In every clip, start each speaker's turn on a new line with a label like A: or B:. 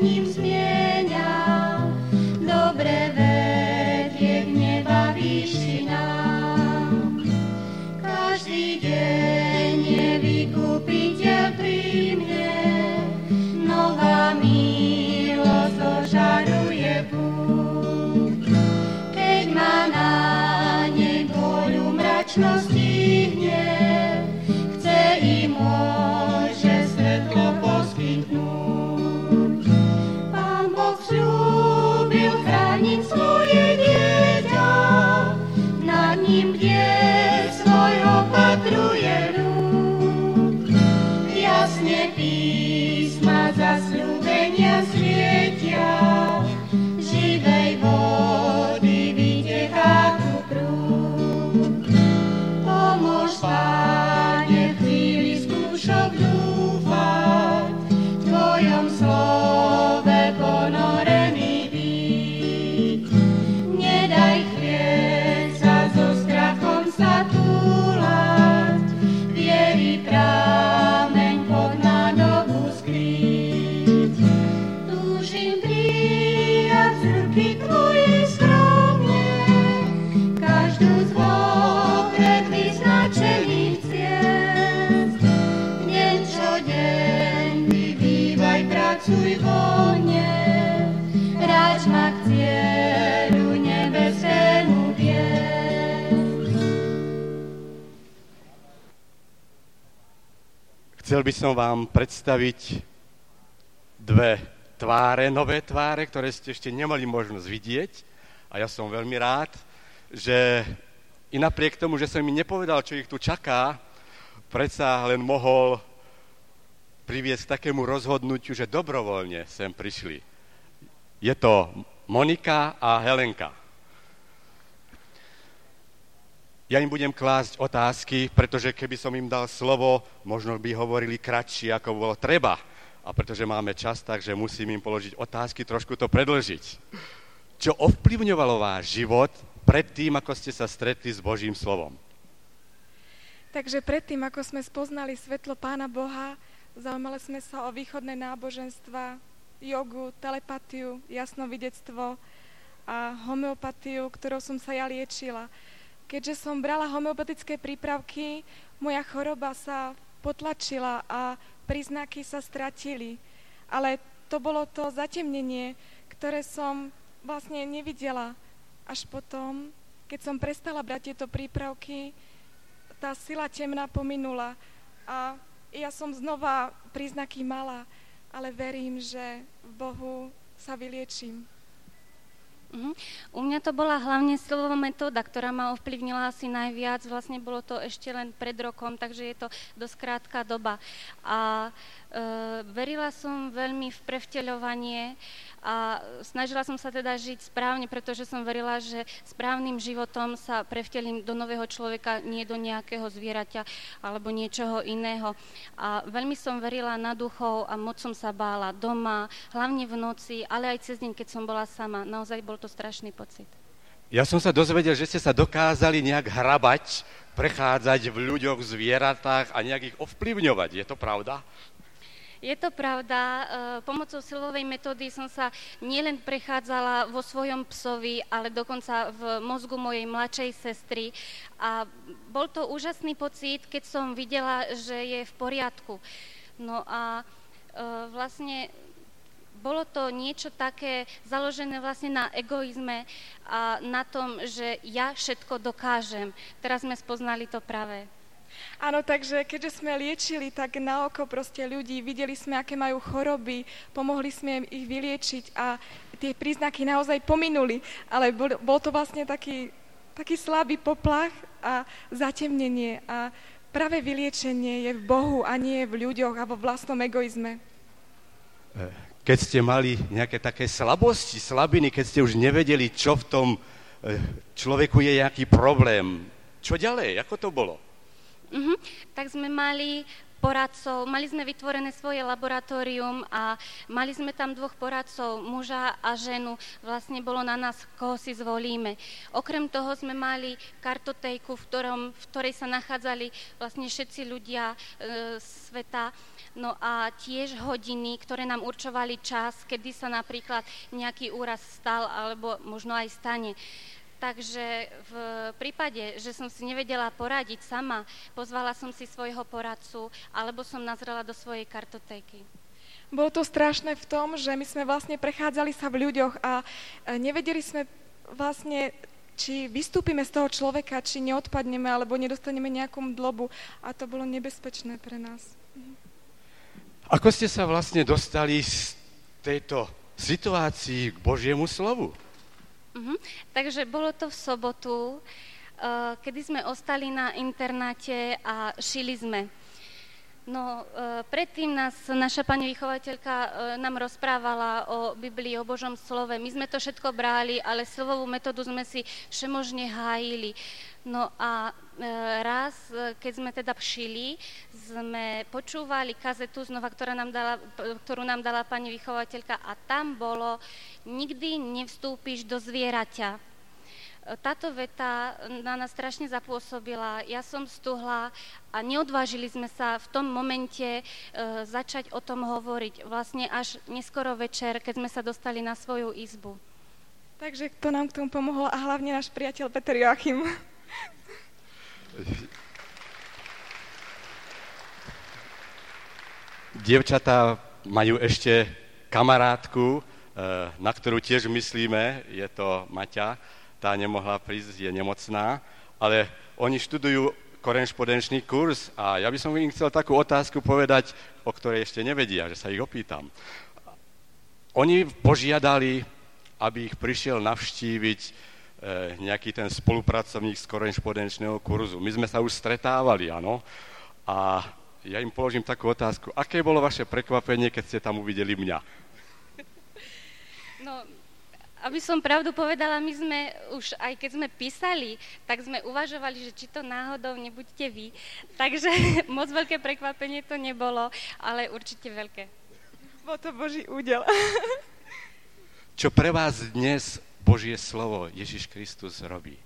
A: ním zmieňa. Dobre vedie k neba výšinám. Každý deň je vykupiteľ pri mne, nová milosť ožaruje púd. Keď ma na nej vôľu mračnosti hnev, chce i môže svetlo poskytnúť. Pán Boh sľúbil chrániť svoje dieťa, nad ním bdie svoj opatruje ľud. Jasne písma zasľúbenia svietia, živej vody vytechá tu prúd. Pomôž, Páne, v chvíli skúšok dúfať, v Tvojom slove ponorený byť. Nedaj chvieť sa so strachom sa túlať, viery prámeň pod nádobu skrýť. Túžim prijať z ruky Tvojej skromne každú z vopred vyznačených ciest. Deň čo deň vyvívaj, pracuj vo mne, ráď ma k cieľu nebeskému viesť.
B: Chcel by som vám predstaviť dve tváre, nové tváre, ktoré ste ešte nemali možnosť vidieť. A ja som veľmi rád, že i napriek tomu, že som mi nepovedal, čo ich tu čaká, predsa len mohol priviesť k takému rozhodnutiu, že dobrovoľne sem prišli. Je to Monika a Helenka. Ja im budem klásť otázky, pretože keby som im dal slovo, možno by hovorili kratšie, ako bolo treba. A pretože máme čas, takže musím im položiť otázky, trošku to predĺžiť. Čo ovplyvňovalo váš život predtým, ako ste sa stretli s Božím slovom?
C: Takže predtým, ako sme spoznali svetlo Pána Boha, zaujímali sme sa o východné náboženstva, jogu, telepatiu, jasnovidectvo a homeopatiu, ktorou som sa ja liečila. Keďže som brala homeopatické prípravky, moja choroba sa potlačila a príznaky sa stratili. Ale to bolo to zatemnenie, ktoré som vlastne nevidela. Až potom, keď som prestala brať tieto prípravky, tá sila temná pominula a ja som znova príznaky mala, ale verím, že v Bohu sa vyliečím.
D: U mňa to bola hlavne silová metóda, ktorá ma ovplyvnila asi najviac. Vlastne bolo to ešte len pred rokom, takže je to dosť krátka doba. A verila som veľmi v prevteľovanie a snažila som sa teda žiť správne, pretože som verila, že správnym životom sa prevtelím do nového človeka, nie do nejakého zvieraťa alebo niečoho iného. A veľmi som verila na duchov a moc som sa bála doma, hlavne v noci, ale aj cez deň, keď som bola sama. Naozaj bol to strašný pocit.
B: Ja som sa dozvedel, že ste sa dokázali nejak hrabať, prechádzať v ľuďoch, zvieratách a nejak ich ovplyvňovať. Je to pravda?
D: Je to pravda. Pomocou silovej metódy som sa nielen prechádzala vo svojom psovi, ale dokonca v mozgu mojej mladšej sestry. A bol to úžasný pocit, keď som videla, že je v poriadku. No a vlastne bolo to niečo také založené vlastne na egoizme a na tom, že ja všetko dokážem. Teraz sme spoznali to pravé.
C: Áno, takže keďže sme liečili tak na oko proste ľudí, videli sme, aké majú choroby, pomohli sme im ich vyliečiť a tie príznaky naozaj pominuli, ale bol to vlastne taký slabý poplach a zatemnenie a práve vyliečenie je v Bohu a nie v ľuďoch a vo vlastnom egoizme.
B: Keď ste mali nejaké také slabosti, slabiny, keď ste už nevedeli, čo v tom človeku je nejaký problém, čo ďalej, ako to bolo?
D: Tak sme mali poradcov, mali sme vytvorené svoje laboratórium a mali sme tam 2 poradcov, muža a ženu. Vlastne bolo na nás, koho si zvolíme. Okrem toho sme mali kartotéku, v ktorej sa nachádzali vlastne všetci ľudia sveta. No a tiež hodiny, ktoré nám určovali čas, kedy sa napríklad nejaký úraz stal alebo možno aj stane. Takže v prípade, že som si nevedela poradiť sama, pozvala som si svojho poradcu, alebo som nazrela do svojej kartotéky.
C: Bolo to strašné v tom, že my sme vlastne prechádzali sa v ľuďoch a nevedeli sme vlastne, či vystúpime z toho človeka, či neodpadneme, alebo nedostaneme nejakú mdlobu. A to bolo nebezpečné pre nás.
B: Ako ste sa vlastne dostali z tejto situácii k Božiemu slovu?
D: Takže bolo to v sobotu, kedy sme ostali na internáte a šili sme. No, predtým nás naša pani vychovateľka nám rozprávala o Biblii, o Božom slove. My sme to všetko brali, ale slovovú metódu sme si všemožne hájili. No a raz, keď sme teda šili, sme počúvali kazetu znova, ktorú nám dala pani vychovateľka a tam bolo: nikdy nevstúpiš do zvieraťa. Táto veta na nás strašne zapôsobila, ja som stuhla a neodvážili sme sa v tom momente začať o tom hovoriť. Vlastne až neskoro večer, keď sme sa dostali na svoju izbu.
C: Takže to nám k tomu pomohlo a hlavne náš priateľ Peter Joachim.
B: Dievčatá majú ešte kamarátku, na ktorú tiež myslíme, je to Maťa. Tá nemohla prísť, je nemocná, ale oni študujú korešpondenčný kurz a ja by som im chcel takú otázku povedať, o ktorej ešte nevedia, že sa ich opýtam. Oni požiadali, aby ich prišiel navštíviť nejaký ten spolupracovník z korešpondenčného kurzu. My sme sa už stretávali, áno, a ja im položím takú otázku. Aké bolo vaše prekvapenie, keď ste tam uvideli mňa?
D: No, aby som pravdu povedala, my sme už, aj keď sme písali, tak sme uvažovali, že či to náhodou nebuďte vy. Takže moc veľké prekvapenie to nebolo, ale určite veľké.
C: Bol to Boží údel.
B: Čo pre vás dnes Božie slovo Ježiš Kristus robí?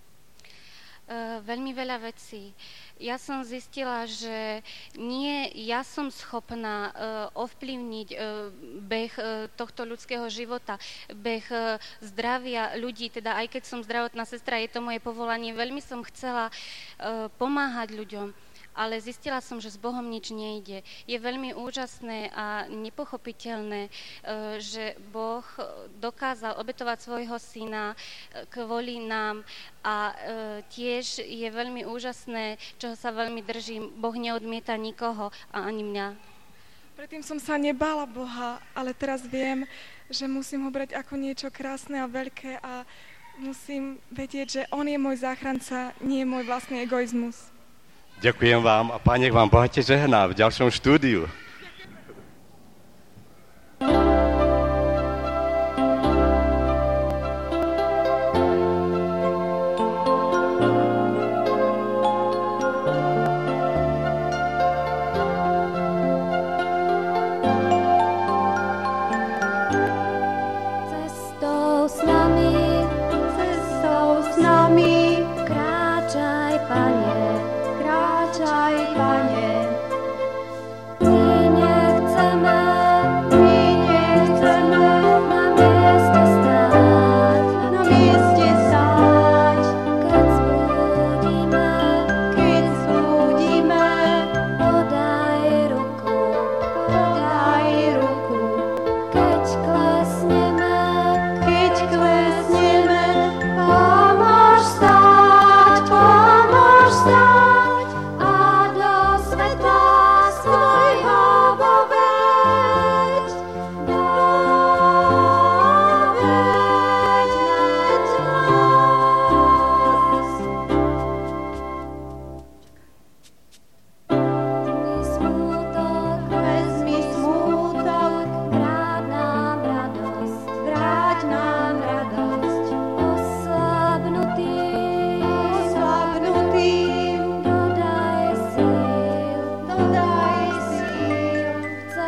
D: Veľmi veľa vecí. Ja som zistila, že nie ja som schopná ovplyvniť beh tohto ľudského života, beh zdravia ľudí, teda aj keď som zdravotná sestra, je to moje povolanie, veľmi som chcela pomáhať ľuďom, ale zistila som, že s Bohom nič nejde. Je veľmi úžasné a nepochopiteľné, že Boh dokázal obetovať svojho syna kvôli nám a tiež je veľmi úžasné, čoho sa veľmi držím. Boh neodmieta nikoho a ani mňa.
C: Predtým som sa nebála Boha, ale teraz viem, že musím ho brať ako niečo krásne a veľké a musím vedieť, že on je môj záchranca, nie je môj vlastný egoizmus.
B: Ďakujem vám a Pán nech vám bohate žehná v ďalšom štúdiu.
A: Cestou s nami, kráčaj, Pane, kráčaj, Pane.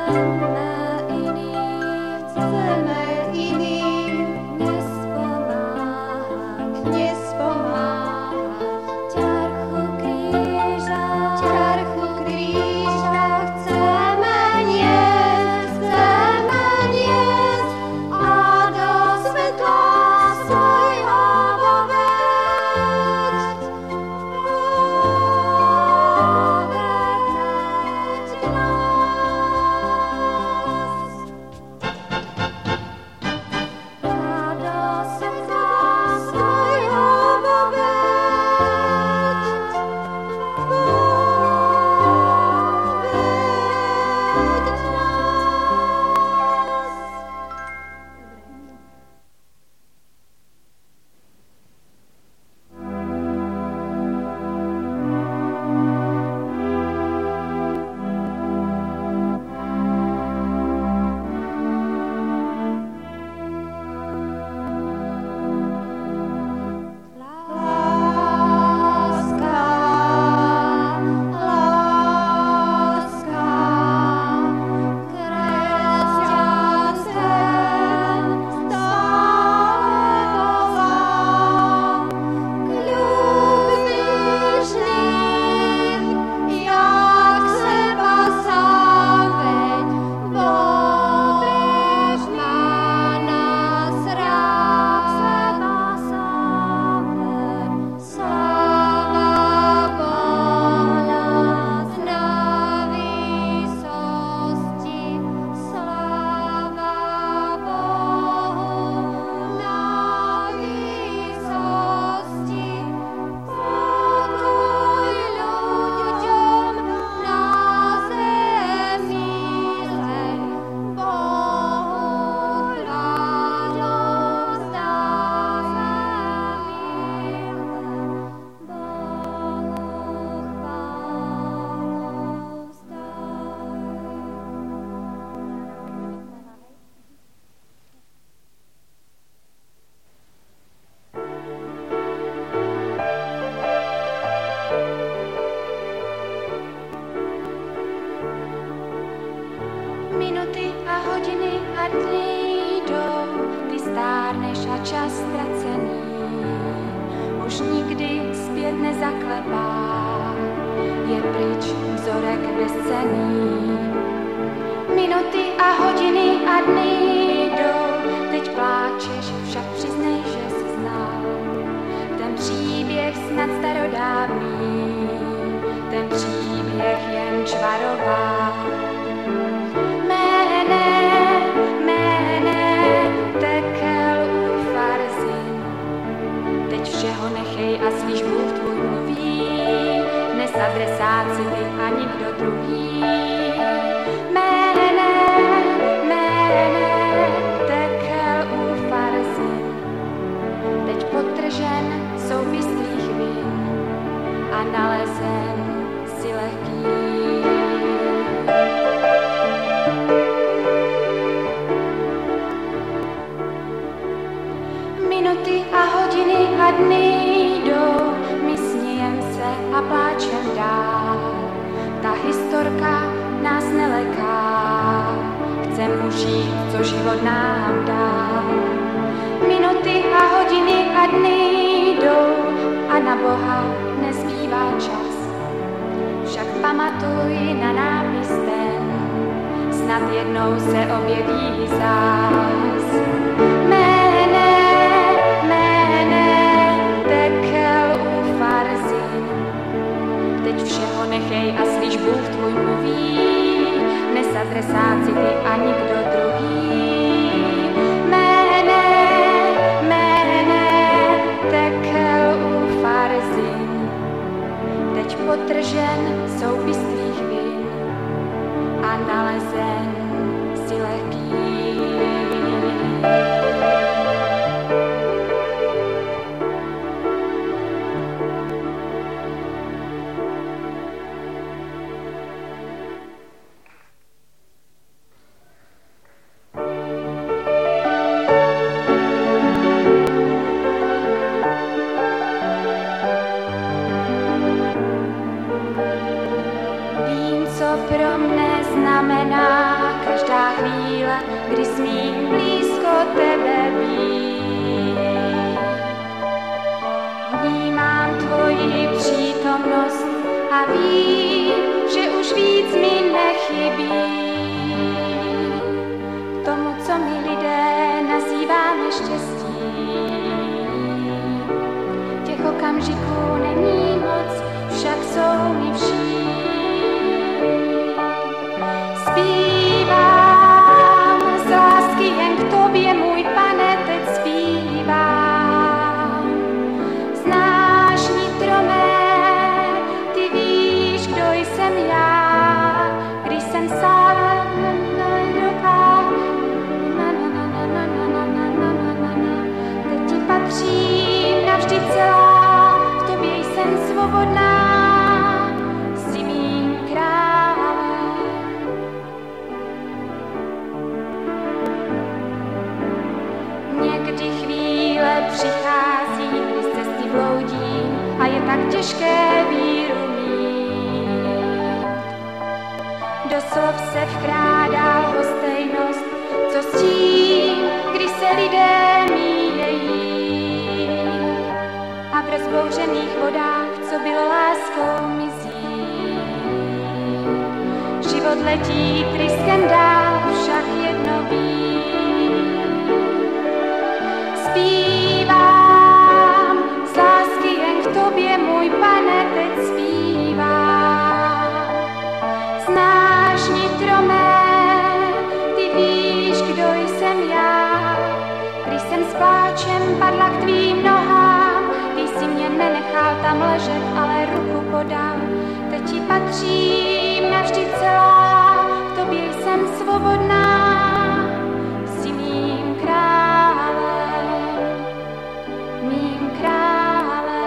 E: čas ztracený už nikdy zpět nezaklepá, je pryč vzorek bezcenný. Minuty a hodiny a dny jdou, teď pláčeš, však přiznej, že jsi znal ten příběh snad starodávný, ten příběh jen čvaroval. Všeho nechej a slyš, Bůh tvůj mluví, dnes adresát si ty a nikdo druhý. Mene, tekel u farzin, teď potržen souvislých vin a nalezen si lehký. Minuty a hodiny a dny jdou, my smějem se a pláčem dál. Ta historka nás neleká, chcem žít, co život nám dá. Minuty a hodiny a dny jdou a na Boha nezbývá čas. Však pamatuj na nápis ten, snad jednou se objeví zás. Všeho nechej a slyš, Bůh tvůj mluví, dnes adresát si ty a nikdo druhý. Mene, tekel u farzin, teď potržen souvislých vin a nalezen si lehký. přichází, když z cesty bloudím a je tak těžké víru mít. Do slov se vkrádá lhostejnost, co s tím, když se lidé míjejí a v rozbouřených vodách, co bylo láskou, mizí. Život letí tryskem dál, však jedno ví. Zpívám z lásky jen k tobě, můj Pane, teď zpívám. Znáš nitro mé, ty víš, kdo jsem já. Když jsem s pláčem padla k tvým nohám, ty jsi mě nenechal tam ležet, ale ruku podal. Teď ti patřím navždy celá, v tobě jsem svobodná. Jsi mým králem, mým králem.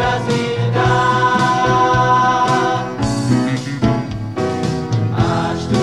F: Až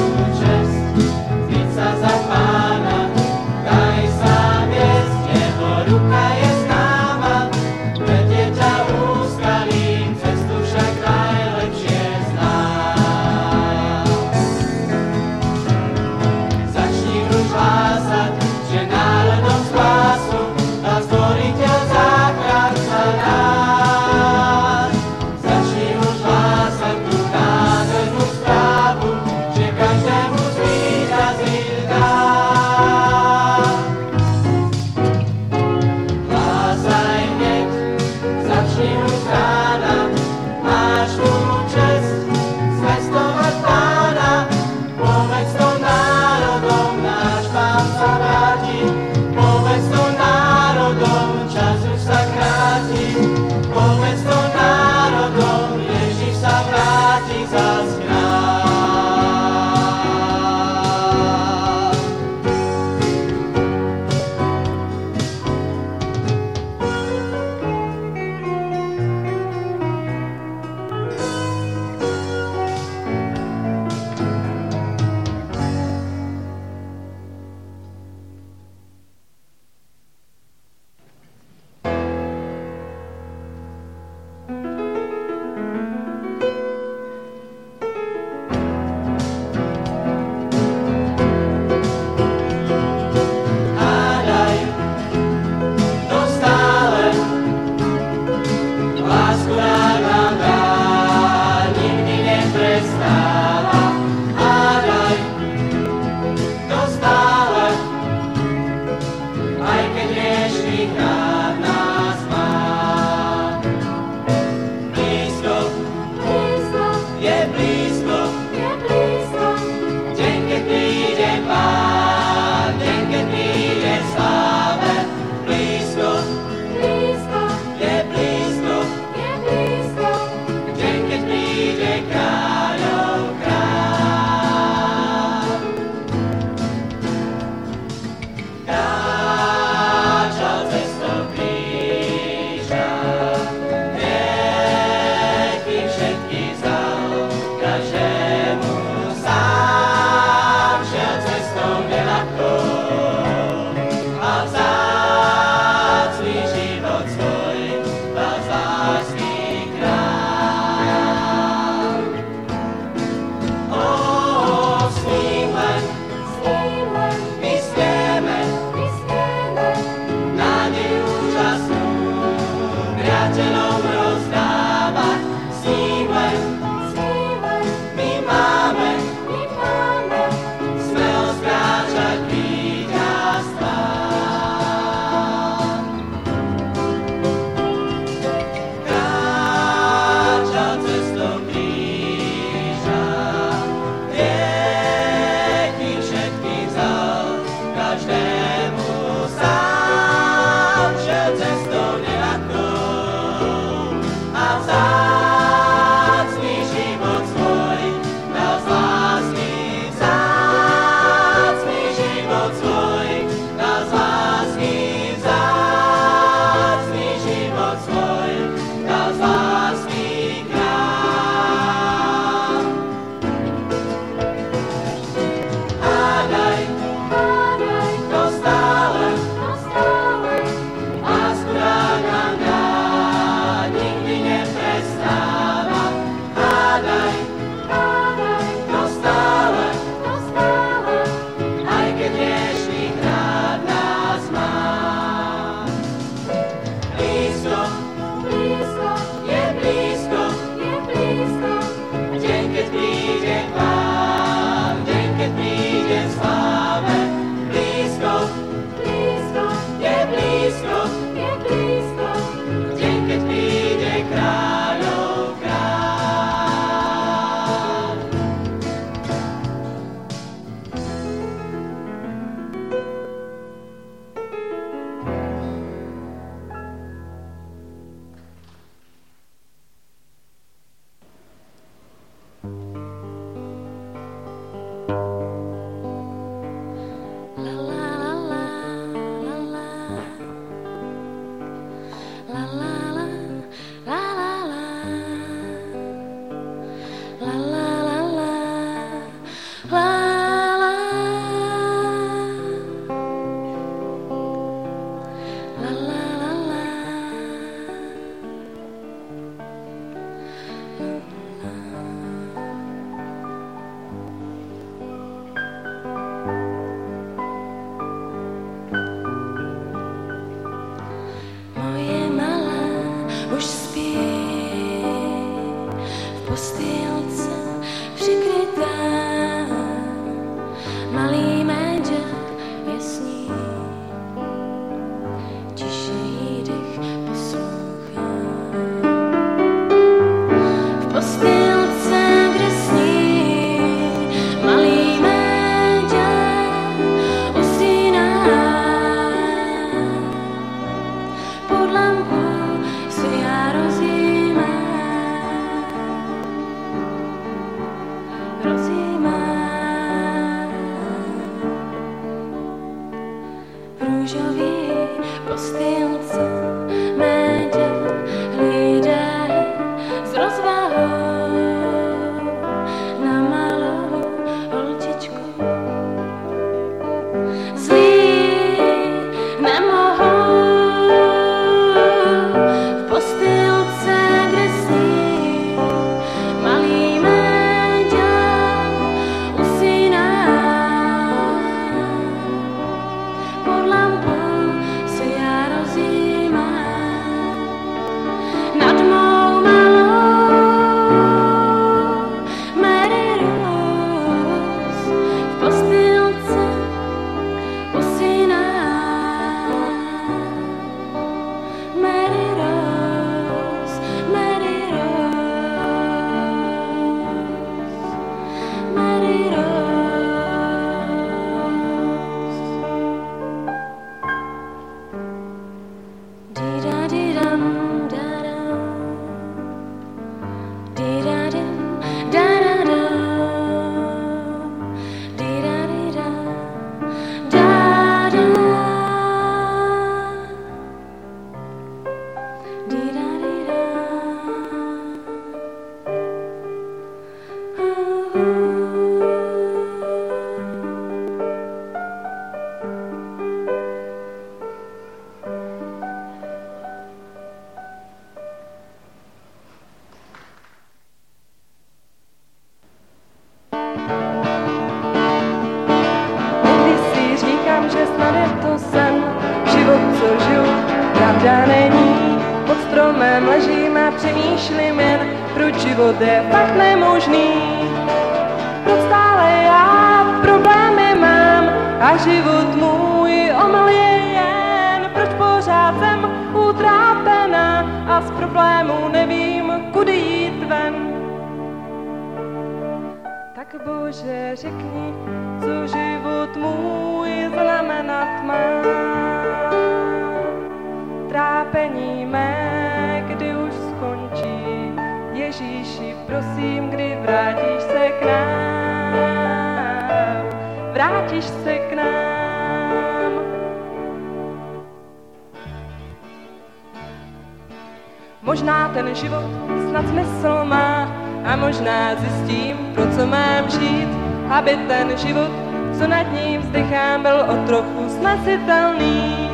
F: Možná ten život snad smysl má a možná zjistím, pro co mám žít, aby ten život, co nad ním vzdychám, byl o trochu snesitelný.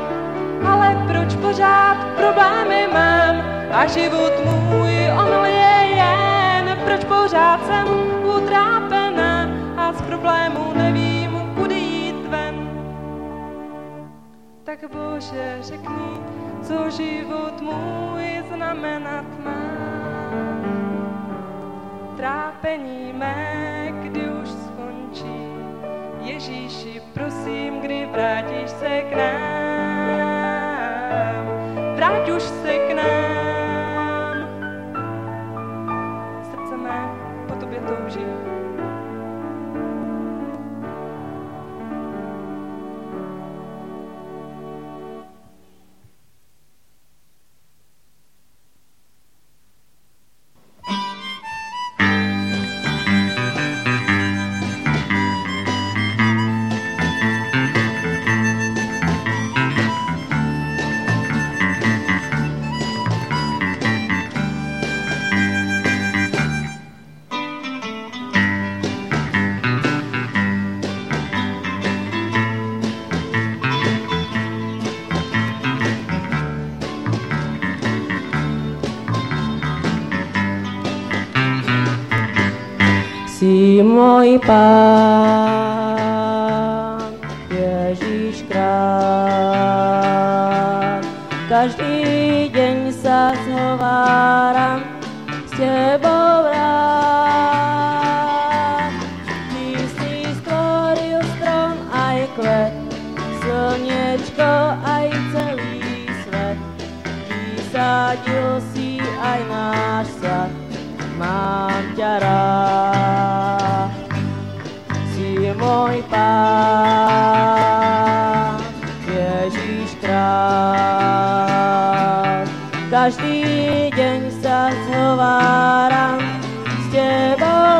F: Ale proč pořád problémy mám a život můj omyl je jen? Proč pořád jsem utrápená a z problémů nevím, kudy jít ven? Tak Bože, řekni, co život můj znamenat má. Trápení mé, kdy už skončí. Ježíši, prosím, kdy vrátíš se k nám. Vráť už se k nám. Srdce mé po tobě touží.
G: Si môj Pán, Ježiš kráľ. Každý deň sa zhováram s Tebou rád. Ty si stvoril strom aj kvet, slniečko aj celý svet. Vysadil si aj náš sad, mám ťa rád. Si môj Pán, Ježiš kráľ. Každý deň sa zhováram s Tebou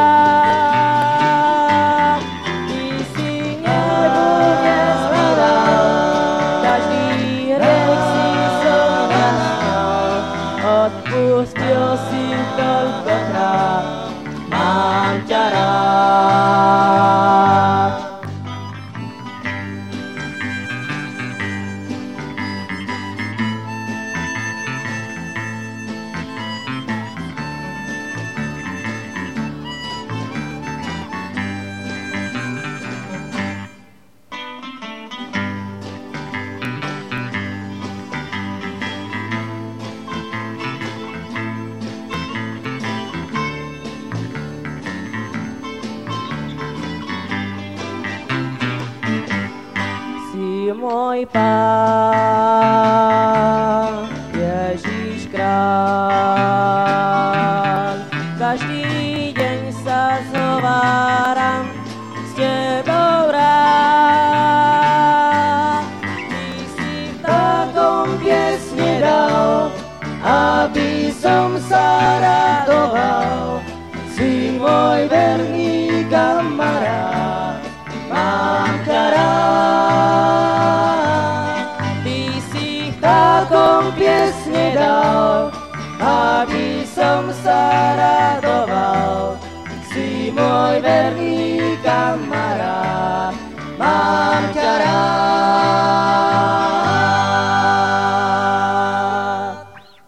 G: rád. Ty si nebudeš mi dal, každý hriech si som nastal. Odpustil si toľkokrát, mám ťa rád. Môj Pán, Ježiš kráľ. Každý deň sa zhováram s Tebou rád. Ty si v takom piesne dal, aby som sa radoval. Si môj verný kamarát, mám ťa rád. Takom piesne dal, aby som sa radoval. Si môj verný kamarát, mám ťa rád.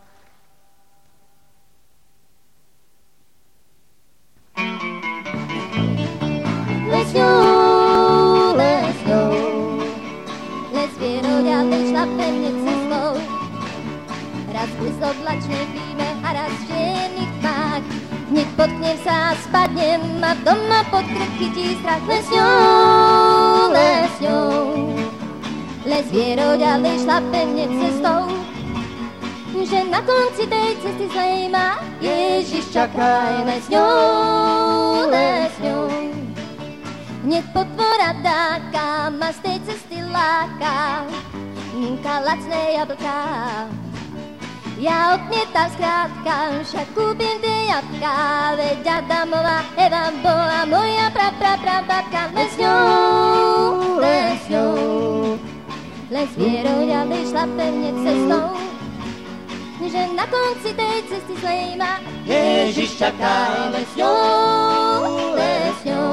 A: Lesňou, lesňou, les vierou ďalej šlapeme cestou. Raz blízko oblačnej víme a raz v čiernych tmách. Hneď potknem sa a spadnem a doma pod krk chytí strach. Lesňou, lesňou, les vierou ďalej šlapeme cestou. Že na konci tej cesty zlej ma Ježiš čaká. Lesňou, lesňou, hneď potvora dáka ma z tej cesty láka. Lacné jablká, ja odmietam skrátka, však kúpim tie jabká. Veď Adamová Eva bola moja babka. Lesňou, lesňou, les vierou ďalej šlapeme cestou. Že na konci tej cesty zlej ma Ježiš čaká. Lesňou, lesňou,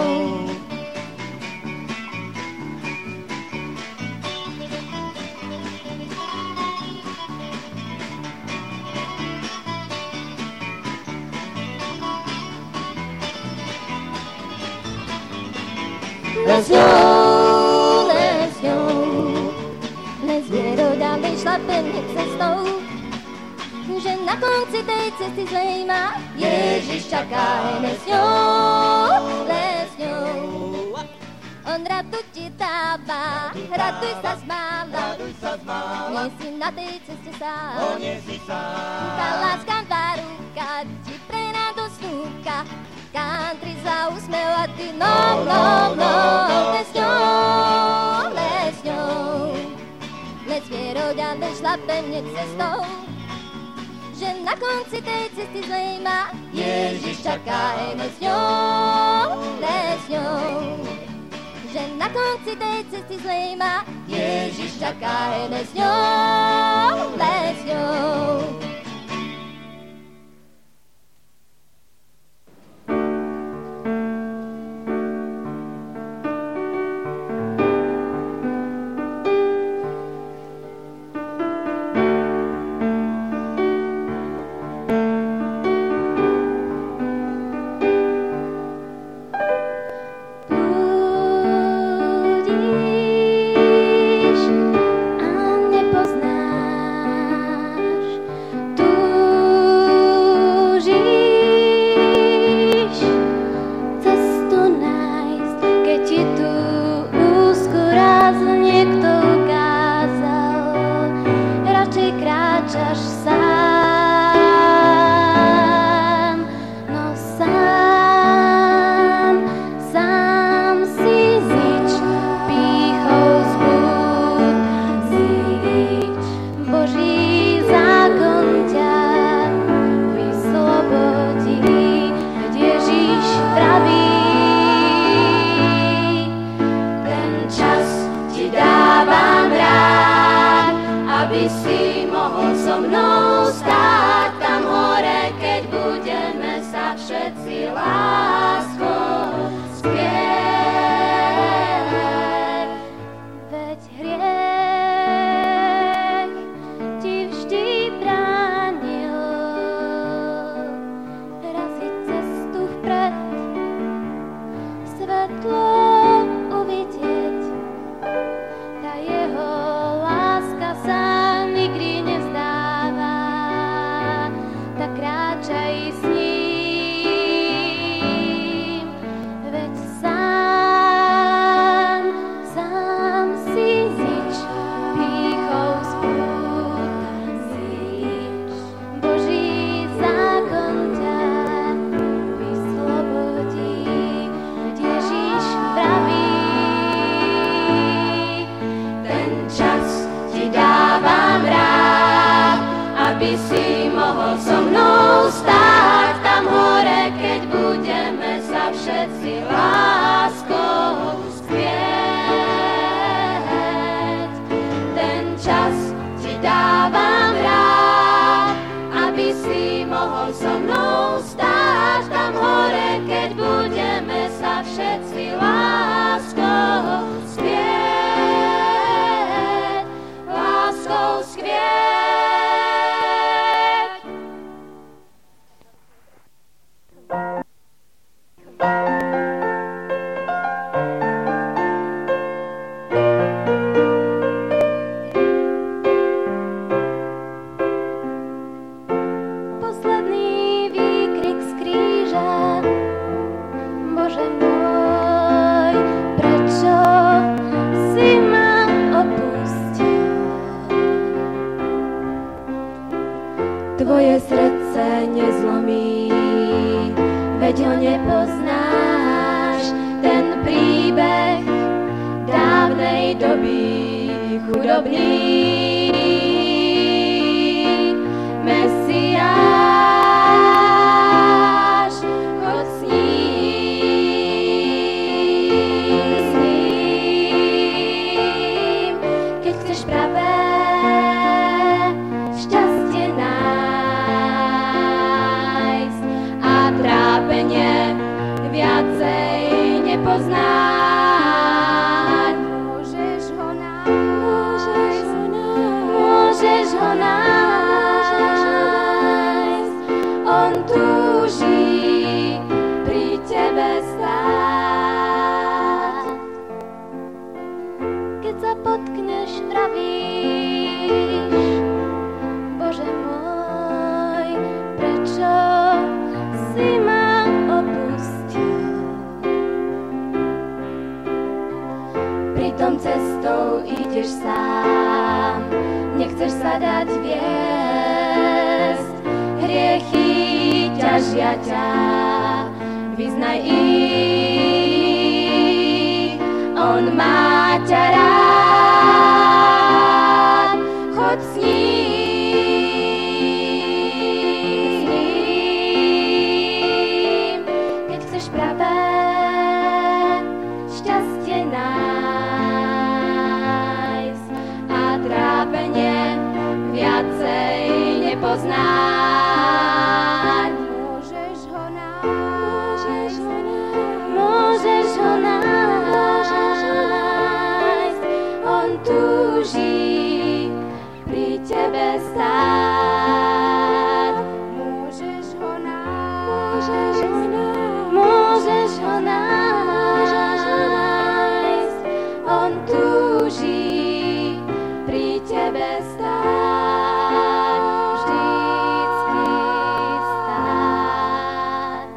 A: lesňou, lesňou, les vierou ďalej šlapeme cestou. Že na konci tej cesty zlej ma Ježiš čaká. Lesňou, lesňou, on radu ti dáva, raduj sa zmála. Nie si na tej ceste sám, tá láskavá ruka ti pre radosť núka. Country za úsmev a ty no. Lesňou, lesňou, les vierou ďalej šlapeme cestou. Že na konci tej cesty zlej ma Ježiš čaká. Lesňou, lesňou, že na konci tej cesty zlej ma Ježiš čaká. Lesňou, lesňou. svetlo uvidieť. Tá jeho láska sa nikdy nevzdáva, tak kráčaj s ním, veď sám si nič, pýchou spútaníš. Boží zákon ťa vyslobodí, veď Ježiš praví, ten čas ti dávam rád, aby si mohol so mnou stáť tam hore, keď budeme sa všetci láskou spieť. Ten čas ti dávam rád, aby si mohol so mnou stáť tam hore, keď budeme sa všetci láskou spieť. Láskou spieť. Posledný výkrik z kríža, Bože môj, prečo si ma opustil? Tvoje srdce nezlomí, veď ho nepoznáš, ten príbeh dávnej doby chudobný. Mesiáš, choď s ním, keď chceš pravé šťastie nájsť a trápenie viacej nepoznať. Môžeš ho nájsť, on túži pri tebe stáť. Keď sa potkneš, vravíš, Bože môj, prečo si ma opustil? Pritom cestou ideš sám, nechceš sa dať viesť, hriechy ťažia ťa, vyznaj ich, on má ťa rád, choď s ním, keď chceš pravé šťastie nájsť a trápenie viacej nepoznať. Môžeš ho nájsť, on túži pri tebe stáť. Môžeš ho nájsť, on túži pri tebe stáť. Vždycky stáť.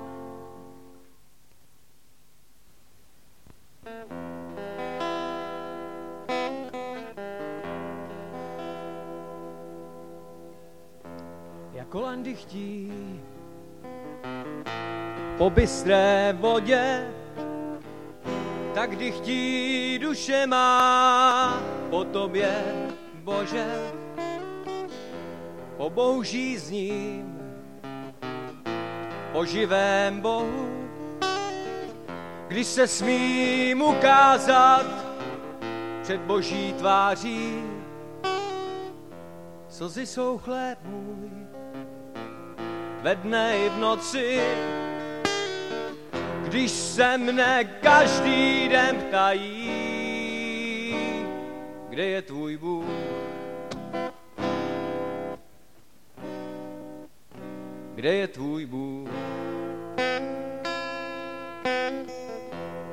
G: Jako lan dychtí po bystré vodě, tak dychtí duše má po tobě, Bože, po Bohu žízním, po živém Bohu, když se smím ukázat před Boží tváří. Slzy jsou chléb můj, ve dne i v noci, když se mne každý den ptají, kde je tvůj Bůh. Kde je tvůj Bůh?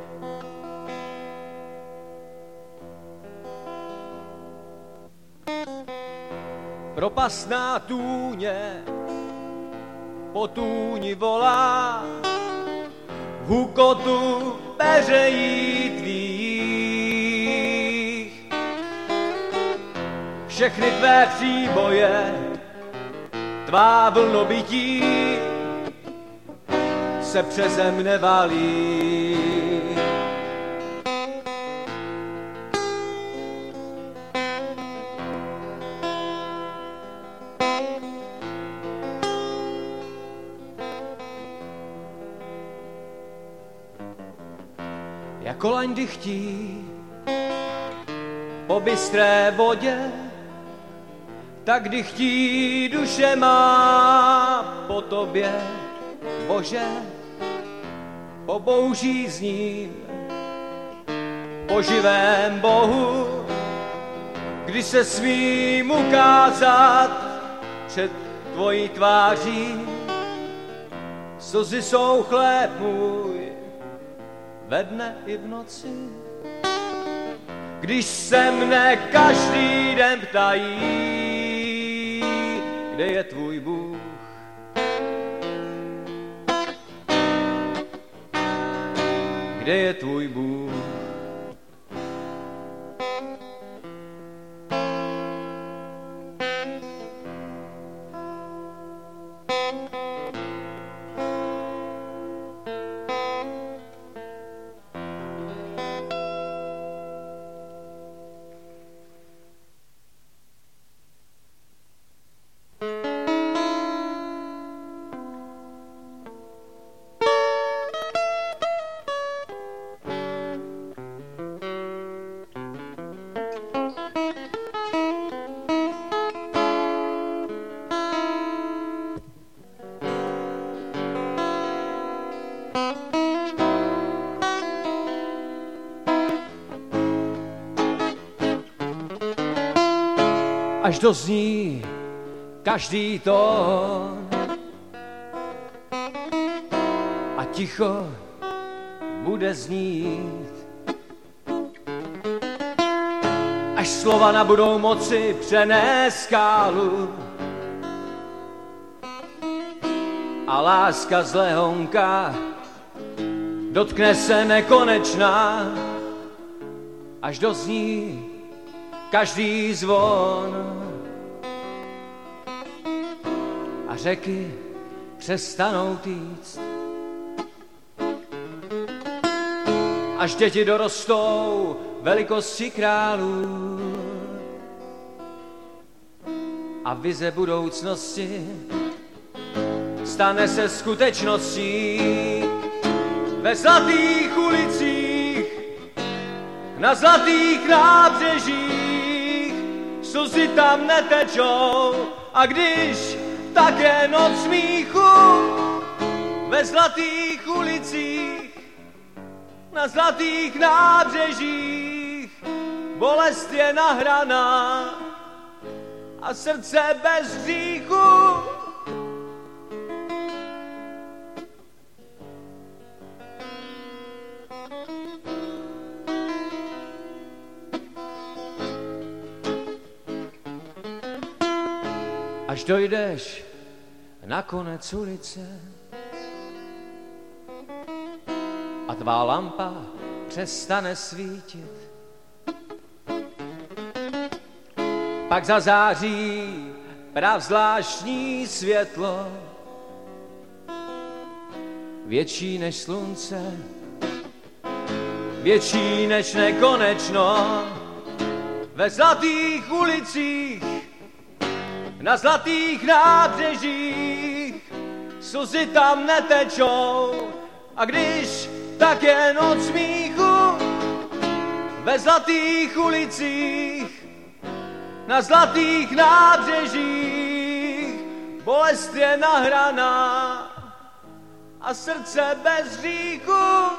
G: propastná tůně po tůni volá, v hukotu peřejí tvých. Všechny tvé příboje, tvá vlnobytí se přeze mne valí. Jako laň dychtí po bystré vodě, tak dychtí duše má po tobě, Bože, po bouří zním, po živém Bohu, kdy se smím ukázat před tvojí tváří. Slzy jsou chléb můj ve dne i v noci, když se mne každý den ptají, kde je tvůj Bůh. Kde je tvůj Bůh? Až dozní každý tón a ticho bude znít. Až slova nabudou moci přenést skálu a láska z lehonka dotkne se nekonečná. Až dozní každý zvon a řeky přestanou týct. Až děti dorostou velikosti králů a vize budoucnosti stane se skutečností. Ve zlatých ulicích, na zlatých nábřežích, slzy tam netečou, a když tak je noc smíchu. Ve zlatých ulicích, na zlatých nábřežích, bolest je nahraná a srdce bez hříchu. Až dojdeš na konec ulice a tvá lampa přestane svítit, pak zazáří pravzvláštní světlo, větší než slunce, větší než nekonečno. Ve zlatých ulicích, na zlatých nábřežích, slzy tam netečou, a když tak je noc smíchu. Ve zlatých ulicích, na zlatých nábřežích, bolest je nahraná a srdce bez hříchu.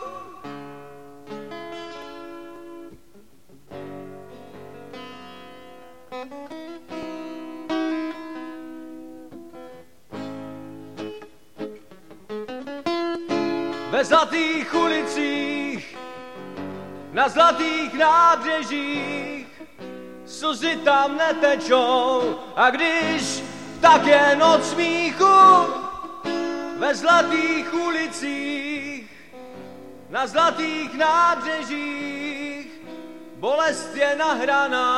G: Ve zlatých ulicích, na zlatých nábřežích, slzy tam netečou, a když tak je noc smíchu ve zlatých ulicích, na zlatých nábřežích, bolest je nahraná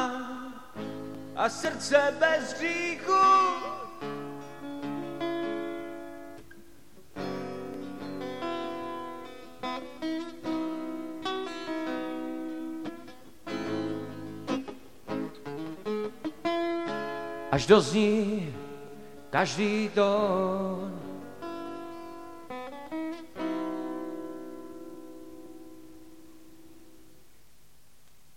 G: a srdce bez hříchu. Až dozní každý tón